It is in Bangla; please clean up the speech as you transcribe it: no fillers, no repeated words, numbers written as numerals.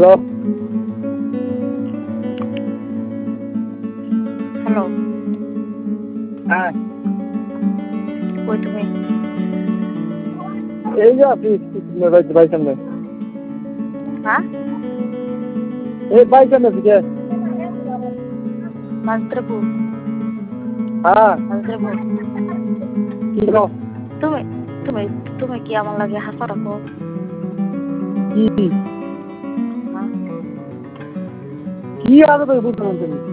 হ্যালো হ্যালো, হ্যাঁ কই তুমি? এই যে আছি বাড়ির সামনে হ্যাঁ, এই বাড়ির সামনে থেকে মান্ত্রপু হ্যাঁ মান্ত্রপু কি গো তুমি তুমি তুমি কি আমার লাগে হাসা রাখো? কি হ্যাঁ, কি আছে তো বুঝতে পারছি